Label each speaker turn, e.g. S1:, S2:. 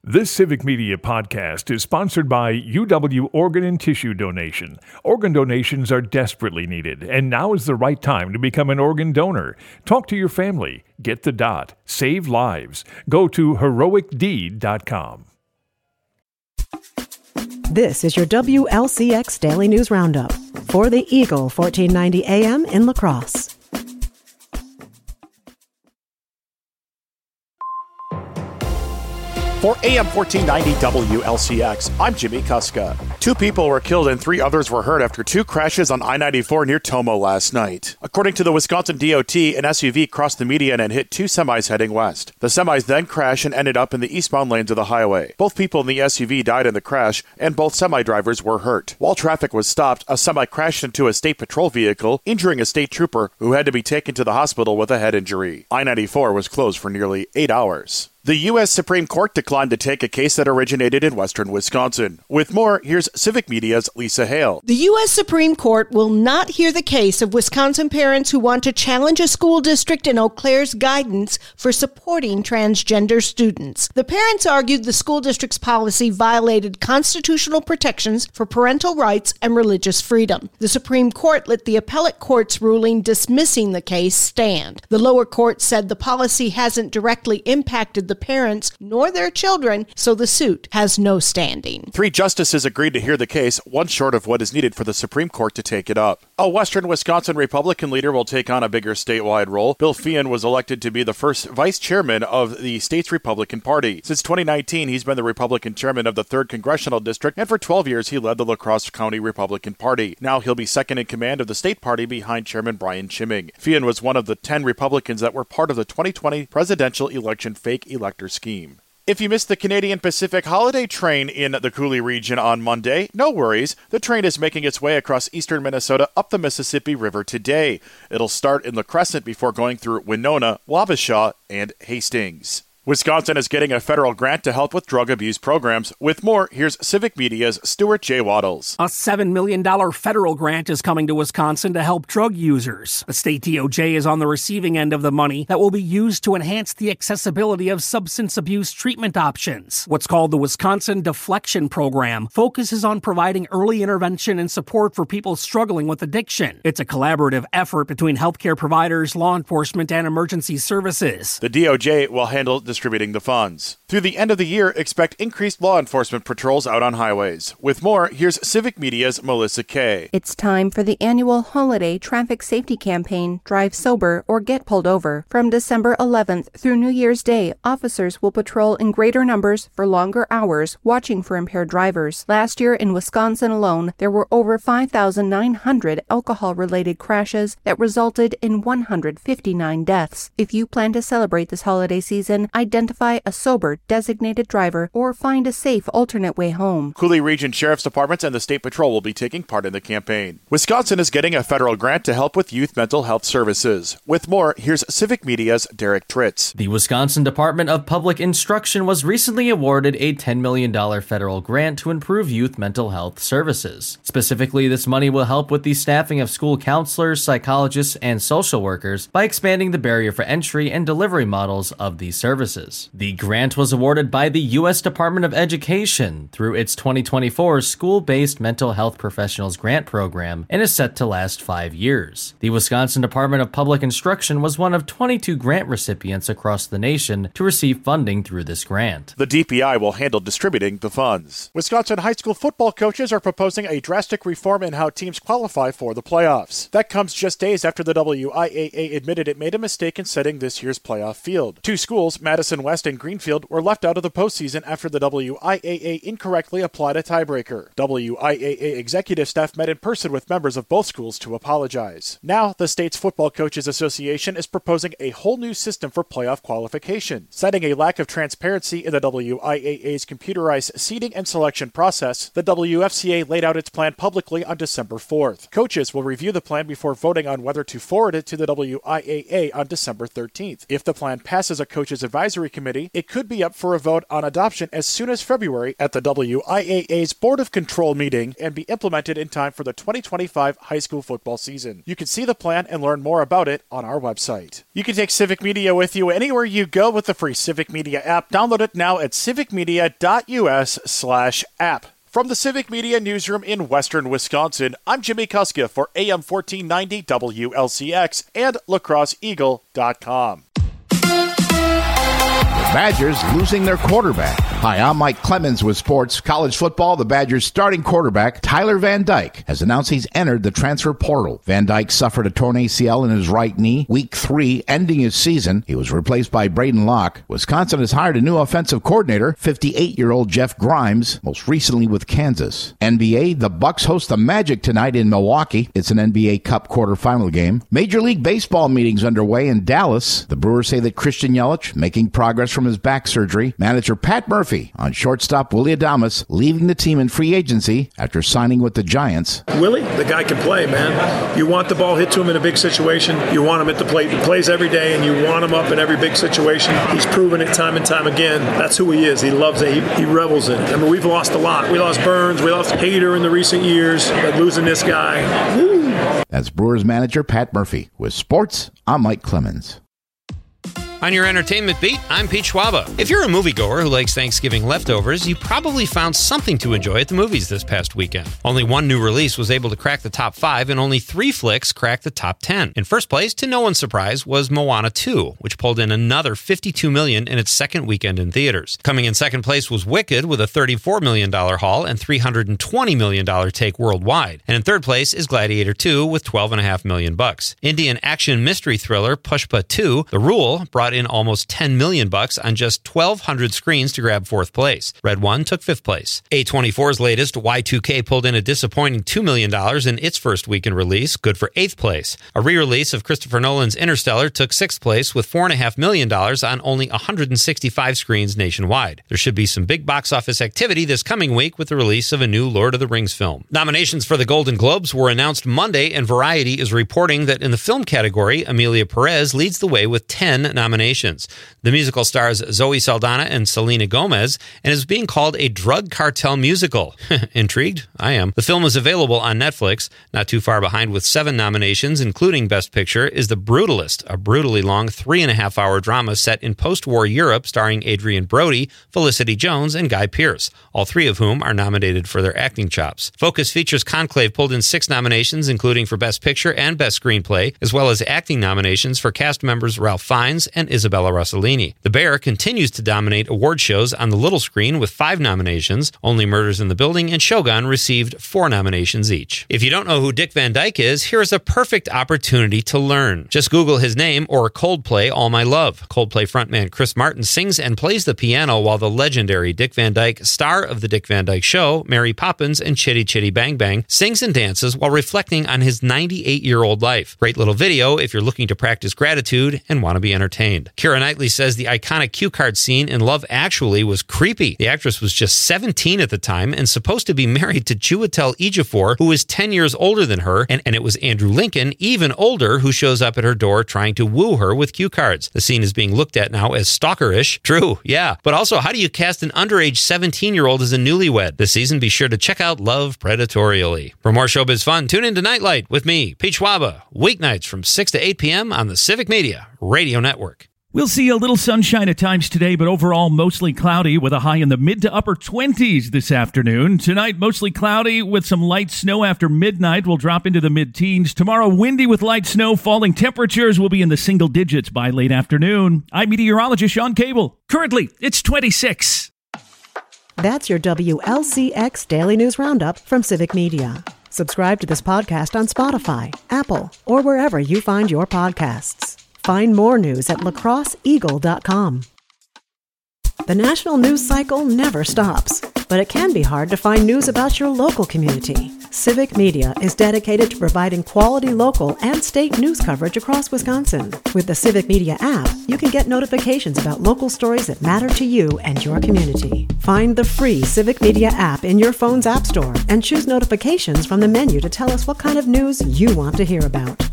S1: This Civic Media podcast is sponsored by UW Organ and Tissue Donation. Organ donations are desperately needed, and now is the right time to become an organ donor. Talk to your family. Get the dot. Save lives. Go to heroicdeed.com.
S2: This is your WLCX Daily News Roundup for the Eagle 1490 AM in La Crosse.
S3: For AM 1490 WLCX, I'm Jimmy Kuska. 2 people were killed and 3 others were hurt after 2 crashes on I-94 near Tomo last night. According to the Wisconsin DOT, an SUV crossed the median and hit 2 semis heading west. The semis then crashed and ended up in the eastbound lanes of the highway. Both people in the SUV died in the crash, and both semi-drivers were hurt. While traffic was stopped, a semi crashed into a state patrol vehicle, injuring a state trooper who had to be taken to the hospital with a head injury. I-94 was closed for nearly 8 hours. The U.S. Supreme Court declined to take a case that originated in western Wisconsin. With more, here's Civic Media's Lisa Hale.
S4: The U.S. Supreme Court will not hear the case of Wisconsin parents who want to challenge a school district in Eau Claire's guidance for supporting transgender students. The parents argued the school district's policy violated constitutional protections for parental rights and religious freedom. The Supreme Court let the appellate court's ruling dismissing the case stand. The lower court said the policy hasn't directly impacted the parents nor their children, so the suit has no standing.
S3: 3 justices agreed to hear the case, one short of what is needed for the Supreme Court to take it up. A western Wisconsin Republican leader will take on a bigger statewide role. Bill Feehan was elected to be the first vice chairman of the state's Republican Party. Since 2019, he's been the Republican chairman of the 3rd Congressional District, and for 12 years he led the La Crosse County Republican Party. Now he'll be second in command of the state party behind Chairman Brian Chimming. Feehan was one of the 10 Republicans that were part of the 2020 presidential election fake elector scheme. If you missed the Canadian Pacific holiday train in the Coulee region on Monday, no worries. The train is making its way across eastern Minnesota up the Mississippi River today. It'll start in La Crescent before going through Winona, Wabasha, and Hastings. Wisconsin is getting a federal grant to help with drug abuse programs. With more, here's Civic Media's Stuart J. Waddles.
S5: A $7 million federal grant is coming to Wisconsin to help drug users. The state DOJ is on the receiving end of the money that will be used to enhance the accessibility of substance abuse treatment options. What's called the Wisconsin Deflection Program focuses on providing early intervention and support for people struggling with addiction. It's a collaborative effort between healthcare providers, law enforcement, and emergency services.
S3: The DOJ will handle distributing the funds. Through the end of the year, expect increased law enforcement patrols out on highways. With more, here's Civic Media's Melissa Kay.
S6: It's time for the annual holiday traffic safety campaign, Drive Sober or Get Pulled Over. From December 11th through New Year's Day, officers will patrol in greater numbers for longer hours, watching for impaired drivers. Last year in Wisconsin alone, there were over 5,900 alcohol-related crashes that resulted in 159 deaths. If you plan to celebrate this holiday season, identify a sober designated driver or find a safe alternate way home.
S3: Coulee Region Sheriff's Departments and the State Patrol will be taking part in the campaign. Wisconsin is getting a federal grant to help with youth mental health services. With more, here's Civic Media's Derek Tritz.
S7: The Wisconsin Department of Public Instruction was recently awarded a $10 million federal grant to improve youth mental health services. Specifically, this money will help with the staffing of school counselors, psychologists, and social workers by expanding the barrier for entry and delivery models of these services. The grant was awarded by the U.S. Department of Education through its 2024 School-Based Mental Health Professionals Grant Program and is set to last 5 years. The Wisconsin Department of Public Instruction was one of 22 grant recipients across the nation to receive funding through this grant.
S3: The DPI will handle distributing the funds. Wisconsin high school football coaches are proposing a drastic reform in how teams qualify for the playoffs. That comes just days after the WIAA admitted it made a mistake in setting this year's playoff field. 2 schools, Madison West and Greenfield, were left out of the postseason after the WIAA incorrectly applied a tiebreaker. WIAA executive staff met in person with members of both schools to apologize. Now, the state's Football Coaches Association is proposing a whole new system for playoff qualification. Citing a lack of transparency in the WIAA's computerized seeding and selection process, the WFCA laid out its plan publicly on December 4th. Coaches will review the plan before voting on whether to forward it to the WIAA on December 13th. If the plan passes a coach's advisory Advisory Committee, it could be up for a vote on adoption as soon as February at the WIAA's Board of Control meeting and be implemented in time for the 2025 high school football season. You can see the plan and learn more about it on our website. You can take Civic Media with you anywhere you go with the free Civic Media app. Download it now at civicmedia.us/app. From the Civic Media Newsroom in Western Wisconsin, I'm Jimmy Kuska for AM 1490 WLCX and lacrosseeagle.com.
S8: Badgers losing their quarterback. Hi, I'm Mike Clemens with Sports. College football, the Badgers' starting quarterback, Tyler Van Dyke, has announced he's entered the transfer portal. Van Dyke suffered a torn ACL in his right knee, week 3, ending his season. He was replaced by Braden Locke. Wisconsin has hired a new offensive coordinator, 58-year-old Jeff Grimes, most recently with Kansas. NBA, the Bucks host the Magic tonight in Milwaukee. It's an NBA Cup quarterfinal game. Major League Baseball meetings underway in Dallas. The Brewers say that Christian Yelich making progress from his back surgery. Manager Pat Murphy on shortstop Willy Adames leaving the team in free agency after signing with the Giants.
S9: Willie, the guy can play, man. You want the ball hit to him in a big situation. You want him at the plate. He plays every day, and you want him up in every big situation. He's proven it time and time again. That's who he is. He loves it. He revels in it. I mean, we've lost a lot. We lost Burns. We lost Hader in the recent years. But losing this guy, woo.
S8: That's Brewers manager Pat Murphy. With sports, I'm Mike Clemens.
S10: On your entertainment beat, I'm Pete Schwaba. If you're a moviegoer who likes Thanksgiving leftovers, you probably found something to enjoy at the movies this past weekend. Only one new release was able to crack the top 5, and only 3 flicks cracked the top 10. In first place, to no one's surprise, was Moana 2, which pulled in another $52 million in its second weekend in theaters. Coming in second place was Wicked with a $34 million haul and $320 million take worldwide. And in third place is Gladiator 2 with $12.5 million. Indian action mystery thriller Pushpa 2, The Rule, brought in almost $10 million on just 1,200 screens to grab 4th place. Red One took 5th place. A24's latest, Y2K, pulled in a disappointing $2 million in its first weekend release, good for 8th place. A re-release of Christopher Nolan's Interstellar took 6th place with $4.5 million on only 165 screens nationwide. There should be some big box office activity this coming week with the release of a new Lord of the Rings film. Nominations for the Golden Globes were announced Monday, and Variety is reporting that in the film category, Emilia Perez leads the way with 10 nominations. The musical stars Zoe Saldana and Selena Gomez and is being called a drug cartel musical. Intrigued? I am. The film is available on Netflix. Not too far behind with 7 nominations, including Best Picture, is The Brutalist, a brutally long 3.5-hour drama set in post-war Europe starring Adrian Brody, Felicity Jones, and Guy Pearce, all 3 of whom are nominated for their acting chops. Focus Features Conclave pulled in 6 nominations, including for Best Picture and Best Screenplay, as well as acting nominations for cast members Ralph Fiennes and Isabella Rossellini. The Bear continues to dominate award shows on the little screen with 5 nominations. Only Murders in the Building and Shogun received 4 nominations each. If you don't know who Dick Van Dyke is, here is a perfect opportunity to learn. Just Google his name or Coldplay All My Love. Coldplay frontman Chris Martin sings and plays the piano while the legendary Dick Van Dyke, star of The Dick Van Dyke Show, Mary Poppins, and Chitty Chitty Bang Bang, sings and dances while reflecting on his 98-year-old life. Great little video if you're looking to practice gratitude and want to be entertained. Keira Knightley says the iconic cue card scene in Love Actually was creepy. The actress was just 17 at the time and supposed to be married to Chiwetel Ejiofor, who is 10 years older than her, and it was Andrew Lincoln, even older, who shows up at her door trying to woo her with cue cards. The scene is being looked at now as stalkerish. True, yeah. But also, how do you cast an underage 17-year-old as a newlywed? This season, be sure to check out Love Predatorially. For more showbiz fun, tune in to Nightlight with me, Pete Schwaba, weeknights from 6 to 8 p.m. on the Civic Media Radio Network.
S11: We'll see a little sunshine at times today, but overall mostly cloudy with a high in the mid to upper 20s this afternoon. Tonight, mostly cloudy with some light snow after midnight. We'll drop into the mid-teens. Tomorrow, windy with light snow. Falling temperatures will be in the single digits by late afternoon. I'm meteorologist Sean Cable. Currently, it's 26.
S2: That's your WLCX Daily News Roundup from Civic Media. Subscribe to this podcast on Spotify, Apple, or wherever you find your podcasts. Find more news at lacrosseeagle.com. The national news cycle never stops, but it can be hard to find news about your local community. Civic Media is dedicated to providing quality local and state news coverage across Wisconsin. With the Civic Media app, you can get notifications about local stories that matter to you and your community. Find the free Civic Media app in your phone's app store and choose notifications from the menu to tell us what kind of news you want to hear about.